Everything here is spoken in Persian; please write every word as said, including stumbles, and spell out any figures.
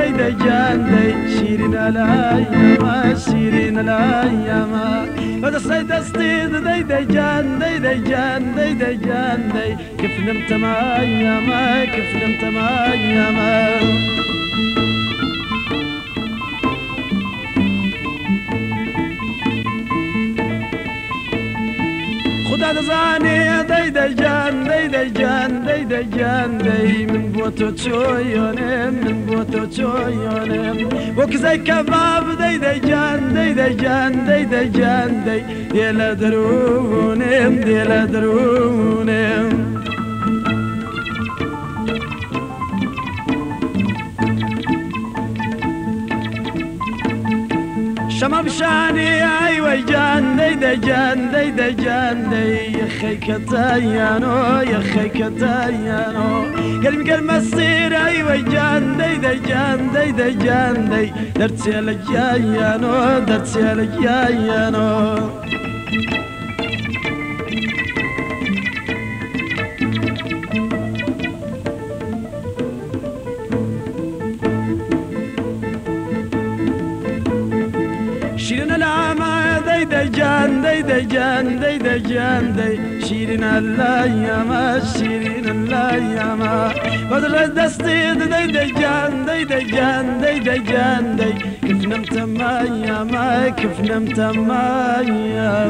داي داي جان داي شيرين الايام شيرين الايام هذا صيد اصطيد داي داي جان داي داي جان داي داي جان داي كيف نمت ما كيف نمت ما خدا دزاني داي داي جان داي داي جان داي داي جان داي من بوتو تشويونم من بوتو تشويونم وك زي كباب داي داي جان داي داي جان داي داي جان داي ديلا درونم ديلا درونم شما بشاني ايوه جان داي داي جان داي داي جان داي يا خيك تايانو يا خيك تايانو قلبي قلب مصير ايوه جان داي داي جان داي داي جان داي درتي على جايانو درتي على جايانو شيرين العامة داي داي جان داي داي جان داي داي جان داي شيرين الايام شيرين الايام بدر دستيد داي داي جان داي داي جان داي داي جان داي كيف نمت ما كيف نمت ما